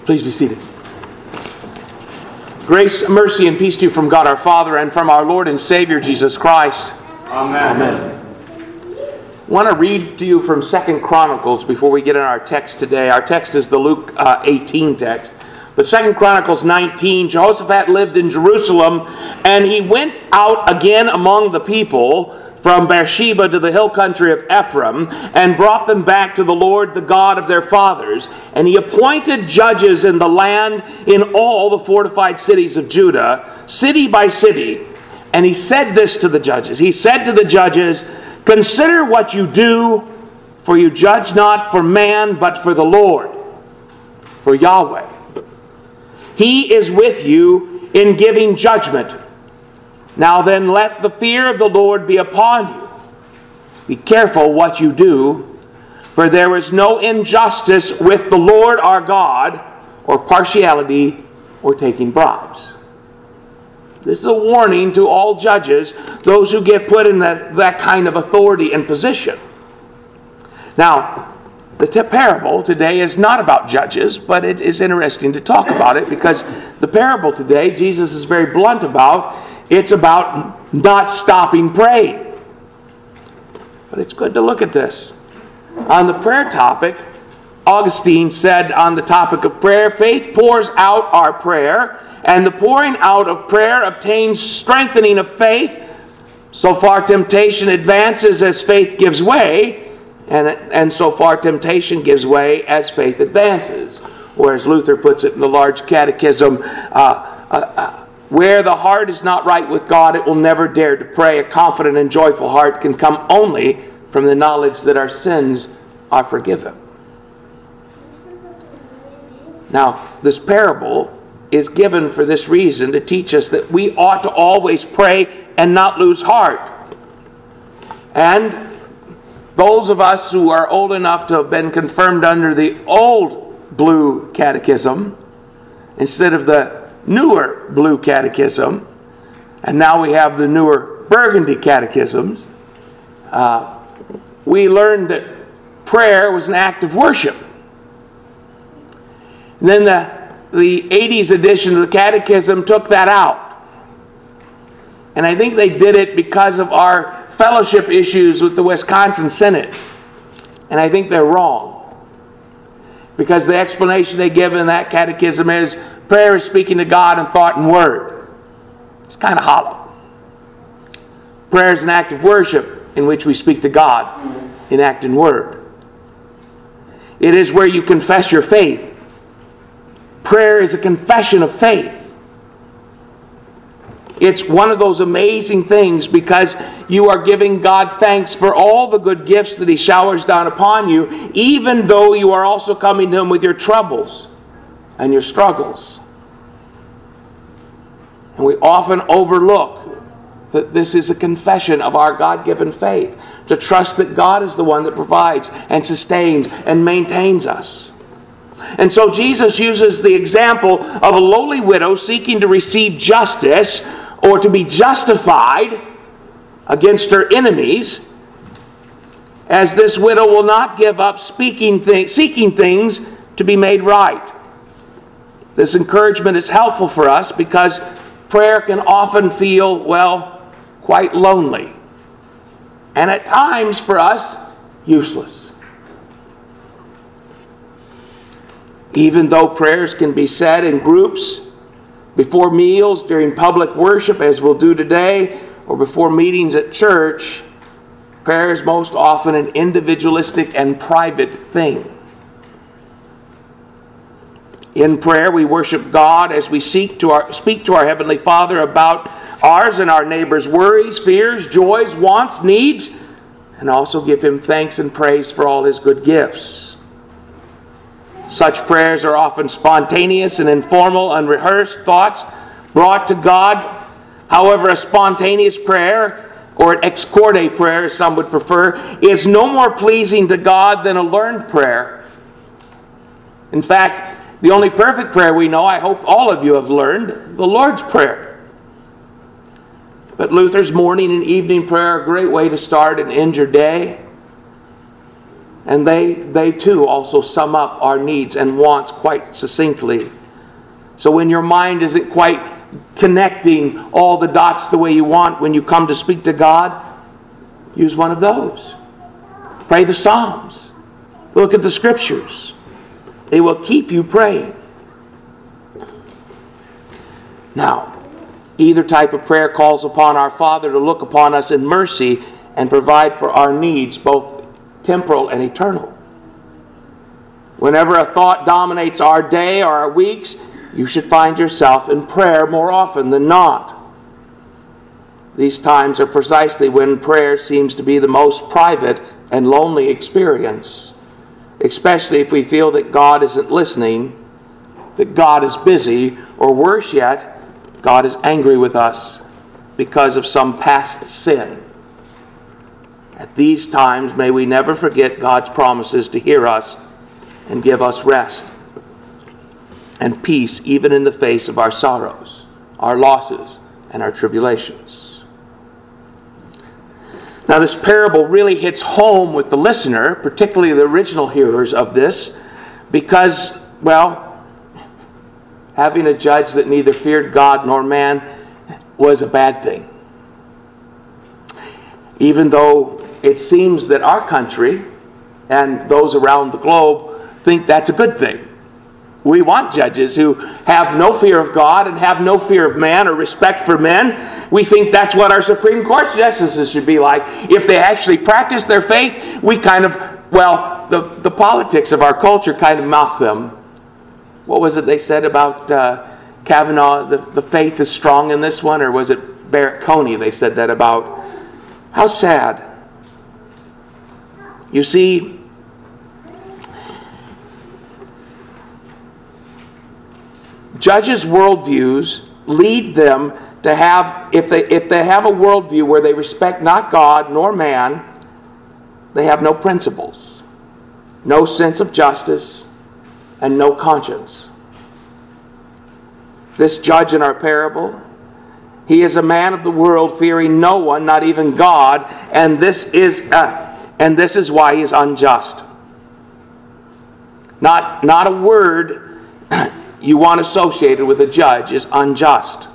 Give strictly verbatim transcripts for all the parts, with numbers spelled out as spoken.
Please be seated. Grace, mercy, and peace to you from God our Father and from our Lord and Savior Jesus Christ. Amen. Amen. I want to read to you from Second Chronicles before we get in our text today. Our text is the Luke uh, eighteen text. But Second Chronicles nineteen, Jehoshaphat lived in Jerusalem, and he went out again among the people from Beersheba to the hill country of Ephraim, and brought them back to the Lord, the God of their fathers. And he appointed judges in the land in all the fortified cities of Judah, city by city. And he said this to the judges. He said to the judges, "Consider what you do, for you judge not for man, but for the Lord, for Yahweh. He is with you in giving judgment. Now then, let the fear of the Lord be upon you. Be careful what you do, for there is no injustice with the Lord our God, or partiality, or taking bribes." This is a warning to all judges, those who get put in that, that kind of authority and position. Now, the t- parable today is not about judges, but it is interesting to talk about it because the parable today, Jesus is very blunt about. It's about not stopping praying. But it's good to look at this. On the prayer topic, Augustine said on the topic of prayer, faith pours out our prayer, and the pouring out of prayer obtains strengthening of faith. So far temptation advances as faith gives way, and, and so far temptation gives way as faith advances. Or as Luther puts it in the large catechism, uh, uh, uh, where the heart is not right with God, it will never dare to pray. A confident and joyful heart can come only from the knowledge that our sins are forgiven. Now, this parable is given for this reason, to teach us that we ought to always pray and not lose heart. And those of us who are old enough to have been confirmed under the old blue catechism instead of the newer blue catechism, and now we have the newer burgundy catechisms, uh, we learned that prayer was an act of worship. And then the, the eighties edition of the catechism took that out. And I think they did it because of our fellowship issues with the Wisconsin Synod. And I think they're wrong. Because the explanation they give in that catechism is prayer is speaking to God in thought and word. It's kind of hollow. Prayer is an act of worship in which we speak to God in act and word. It is where you confess your faith. Prayer is a confession of faith. It's one of those amazing things because you are giving God thanks for all the good gifts that He showers down upon you, even though you are also coming to Him with your troubles and your struggles. And we often overlook that this is a confession of our God-given faith, to trust that God is the one that provides and sustains and maintains us. And so Jesus uses the example of a lowly widow seeking to receive justice or to be justified against her enemies, as this widow will not give up speaking th- seeking things to be made right. This encouragement is helpful for us because prayer can often feel, well, quite lonely. And at times for us, useless. Even though prayers can be said in groups, before meals, during public worship, as we'll do today, or before meetings at church, prayer is most often an individualistic and private thing. In prayer, we worship God as we seek to our, speak to our Heavenly Father about ours and our neighbor's worries, fears, joys, wants, needs, and also give Him thanks and praise for all His good gifts. Such prayers are often spontaneous and informal, unrehearsed thoughts brought to God. However, a spontaneous prayer, or an ex corde prayer, as some would prefer, is no more pleasing to God than a learned prayer. In fact, the only perfect prayer we know, I hope all of you have learned, the Lord's Prayer. But Luther's morning and evening prayer are a great way to start and end your day. And they, they too also sum up our needs and wants quite succinctly. So when your mind isn't quite connecting all the dots the way you want when you come to speak to God, use one of those. Pray the Psalms. Look at the Scriptures. They will keep you praying. Now, either type of prayer calls upon our Father to look upon us in mercy and provide for our needs, both temporal and eternal. Whenever a thought dominates our day or our weeks, you should find yourself in prayer more often than not. These times are precisely when prayer seems to be the most private and lonely experience, especially if we feel that God isn't listening, that God is busy, or worse yet, God is angry with us because of some past sin. At these times, may we never forget God's promises to hear us and give us rest and peace even in the face of our sorrows, our losses, and our tribulations. Now, this parable really hits home with the listener, particularly the original hearers of this, because, well, having a judge that neither feared God nor man was a bad thing. Even though it seems that our country and those around the globe think that's a good thing. We want judges who have no fear of God and have no fear of man or respect for men. We think that's what our Supreme Court justices should be like. If they actually practice their faith, we kind of, well, the, the politics of our culture kind of mock them. What was it they said about uh, Kavanaugh? The, the faith is strong in this one, or was it Barrett Coney they said that about? How sad. You see, judges' worldviews lead them to have, if they if they have a worldview where they respect not God nor man, they have no principles, no sense of justice, and no conscience. This judge in our parable, he is a man of the world, fearing no one, not even God, and this is uh, and this is why he is unjust. Not, not a word you want associated with a judge is unjust.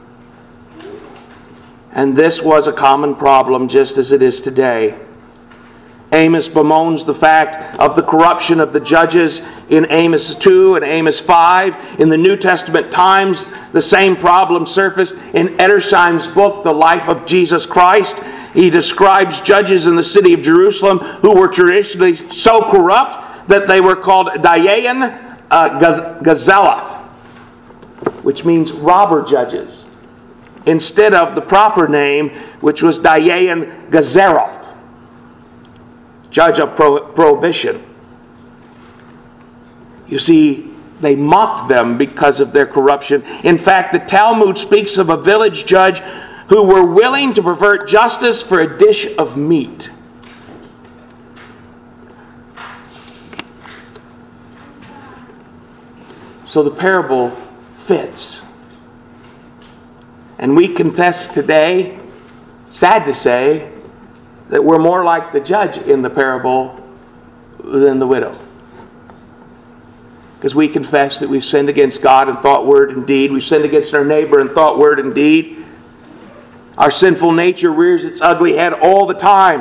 And this was a common problem just as it is today. Amos bemoans the fact of the corruption of the judges in Amos two and Amos five. In the New Testament times, the same problem surfaced in Edersheim's book, The Life of Jesus Christ. He describes judges in the city of Jerusalem who were traditionally so corrupt that they were called Dayan uh, Gazelath, which means robber judges, instead of the proper name, which was Dayan Gazeroth, judge of pro- prohibition. You see, they mocked them because of their corruption. In fact, the Talmud speaks of a village judge who were willing to pervert justice for a dish of meat. So the parable fits. And we confess today, sad to say, that we're more like the judge in the parable than the widow. Because we confess that we've sinned against God in thought, word, and deed. We've sinned against our neighbor in thought, word, and deed. Our sinful nature rears its ugly head all the time.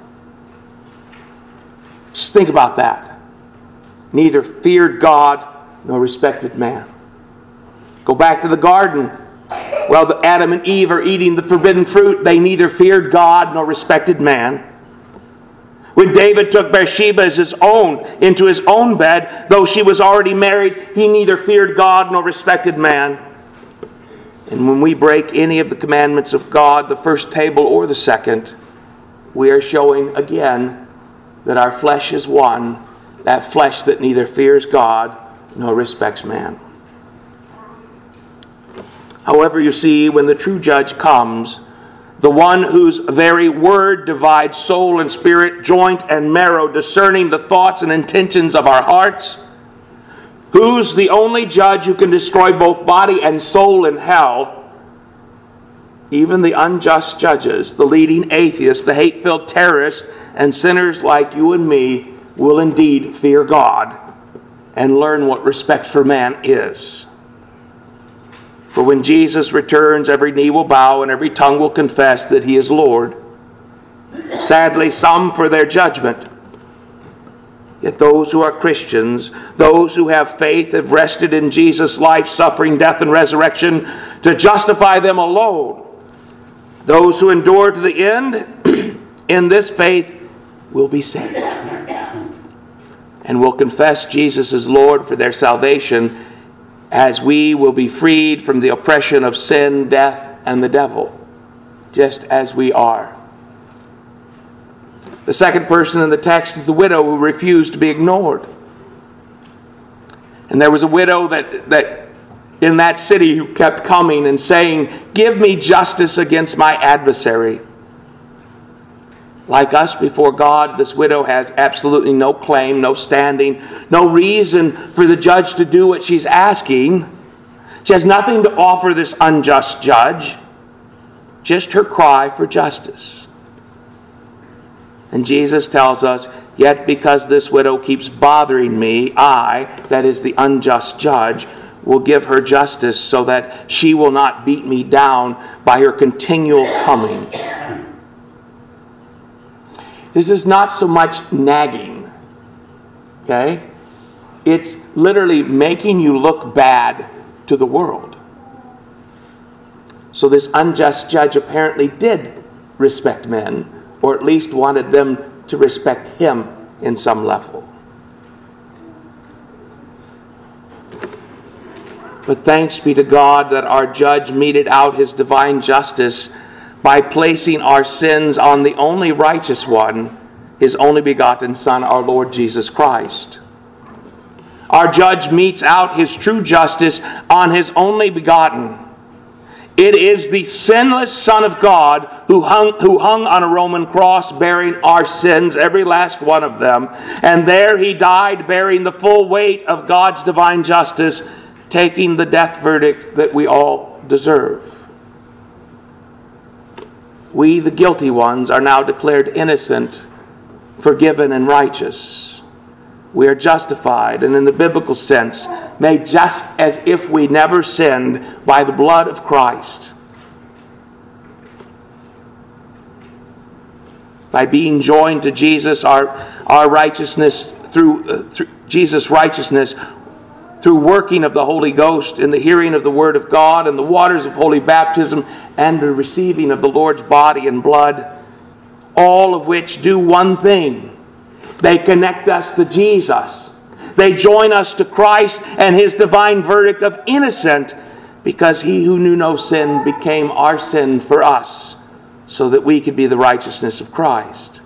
Just think about that. Neither feared God nor respected man. Go back to the garden. Well, Adam and Eve are eating the forbidden fruit. They neither feared God nor respected man. When David took Bathsheba as his own into his own bed, though she was already married, he neither feared God nor respected man. And when we break any of the commandments of God, the first table or the second, we are showing again that our flesh is one, that flesh that neither fears God nor respects man. However, you see, when the true judge comes, the one whose very word divides soul and spirit, joint and marrow, discerning the thoughts and intentions of our hearts, who's the only judge who can destroy both body and soul in hell, even the unjust judges, the leading atheists, the hate-filled terrorists, and sinners like you and me will indeed fear God and learn what respect for man is. For when Jesus returns, every knee will bow and every tongue will confess that he is Lord. Sadly, some for their judgment. Yet those who are Christians, those who have faith, have rested in Jesus' life, suffering, death, and resurrection to justify them alone. Those who endure to the end in this faith will be saved and will confess Jesus as Lord for their salvation, as we will be freed from the oppression of sin, death, and the devil, just as we are. The second person in the text is the widow who refused to be ignored. And there was a widow that, that in that city who kept coming and saying, "Give me justice against my adversary." Like us before God, this widow has absolutely no claim, no standing, no reason for the judge to do what she's asking. She has nothing to offer this unjust judge, just her cry for justice. And Jesus tells us, "Yet because this widow keeps bothering me, I," that is the unjust judge, "will give her justice so that she will not beat me down by her continual coming." This is not so much nagging, okay? It's literally making you look bad to the world. So this unjust judge apparently did respect men, or at least wanted them to respect him in some level. But thanks be to God that our judge meted out his divine justice by placing our sins on the only righteous one, his only begotten Son, our Lord Jesus Christ. Our judge metes out his true justice on his only begotten. It is the sinless Son of God who hung, who hung on a Roman cross bearing our sins, every last one of them. And there he died bearing the full weight of God's divine justice, taking the death verdict that we all deserve. We, the guilty ones, are now declared innocent, forgiven, and righteous. We are justified, and in the biblical sense, made just as if we never sinned by the blood of Christ. By being joined to Jesus, our, our righteousness, through, uh, through Jesus' righteousness, through working of the Holy Ghost, in the hearing of the Word of God, and the waters of holy baptism, and the receiving of the Lord's body and blood, all of which do one thing. They connect us to Jesus. They join us to Christ and his divine verdict of innocent, because he who knew no sin became our sin for us, so that we could be the righteousness of Christ.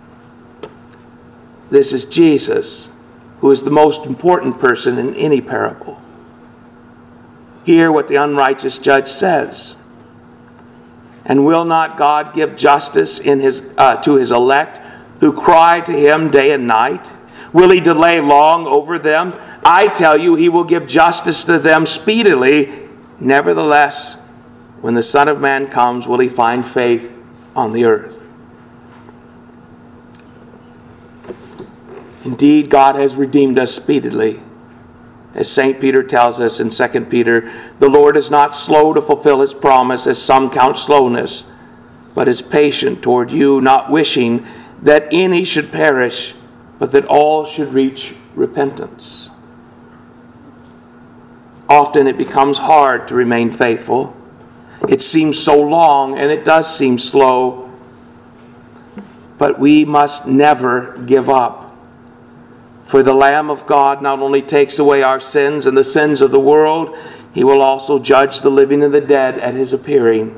This is Jesus, who is the most important person in any parable. Hear what the unrighteous judge says. "And will not God give justice in his, uh, to his elect, who cry to him day and night? Will he delay long over them? I tell you, he will give justice to them speedily. Nevertheless, when the Son of Man comes, will he find faith on the earth?" Indeed, God has redeemed us speedily. As Saint Peter tells us in Second Peter, "The Lord is not slow to fulfill his promise, as some count slowness, but is patient toward you, not wishing that any should perish, but that all should reach repentance." Often it becomes hard to remain faithful. It seems so long, and it does seem slow. But we must never give up. For the Lamb of God not only takes away our sins and the sins of the world, he will also judge the living and the dead at his appearing.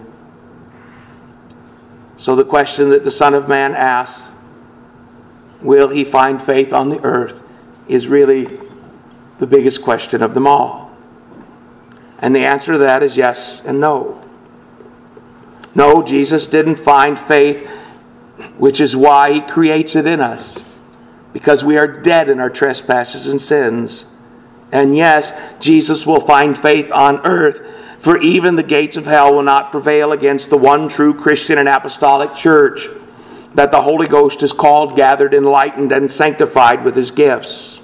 So the question that the Son of Man asks, will he find faith on the earth, is really the biggest question of them all. And the answer to that is yes and no. No, Jesus didn't find faith, which is why he creates it in us, because we are dead in our trespasses and sins. And yes, Jesus will find faith on earth, for even the gates of hell will not prevail against the one true Christian and apostolic church. that the Holy Ghost is called, gathered, enlightened, and sanctified with his gifts.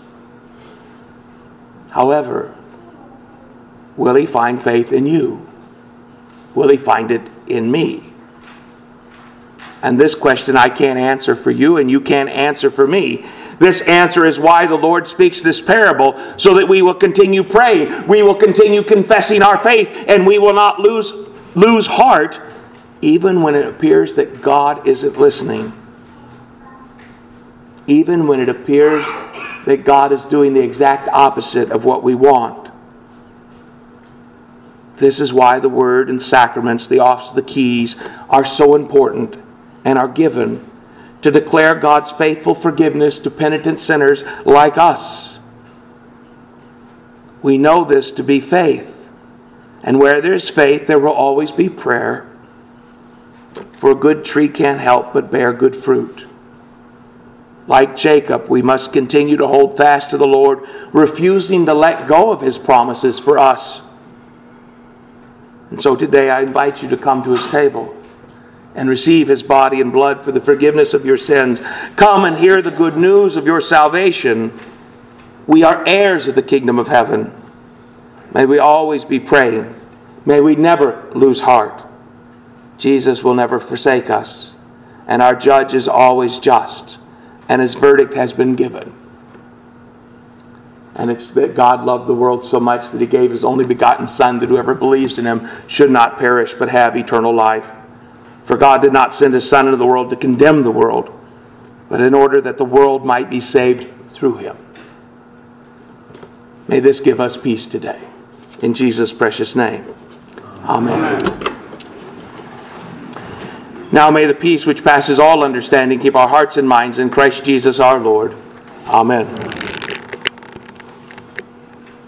However, will he find faith in you? Will he find it in me? And this question I can't answer for you, and you can't answer for me. This answer is why the Lord speaks this parable, so that we will continue praying, we will continue confessing our faith, and we will not lose, lose heart, even when it appears that God isn't listening. Even when it appears that God is doing the exact opposite of what we want. This is why the Word and sacraments, the office of the keys, are so important and are given to declare God's faithful forgiveness to penitent sinners like us. We know this to be faith. And where there is faith, there will always be prayer. For a good tree can't help but bear good fruit. Like Jacob, we must continue to hold fast to the Lord, refusing to let go of his promises for us. And so today I invite you to come to his table and receive his body and blood for the forgiveness of your sins. Come and hear the good news of your salvation. We are heirs of the kingdom of heaven. May we always be praying. May we never lose heart. Jesus will never forsake us, and our judge is always just, and his verdict has been given. And it's that God loved the world so much that he gave his only begotten Son, that whoever believes in him should not perish but have eternal life. For God did not send his Son into the world to condemn the world, but in order that the world might be saved through him. May this give us peace today. In Jesus' precious name. Amen. Amen. Now may the peace which passes all understanding keep our hearts and minds in Christ Jesus our Lord. Amen.